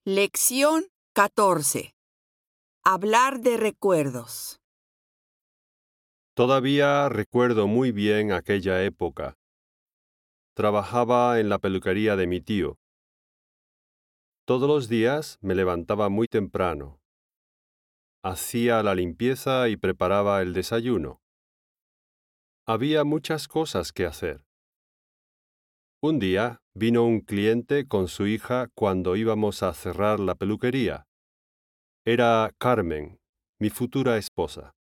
Lección 14. Hablar de recuerdos. Todavía recuerdo muy bien aquella época. Trabajaba en la peluquería de mi tío. Todos los días me levantaba muy temprano. Hacía la limpieza y preparaba el desayuno. Había muchas cosas que hacer. Un día vino un cliente con su hija cuando íbamos a cerrar la peluquería. Era Carmen, mi futura esposa.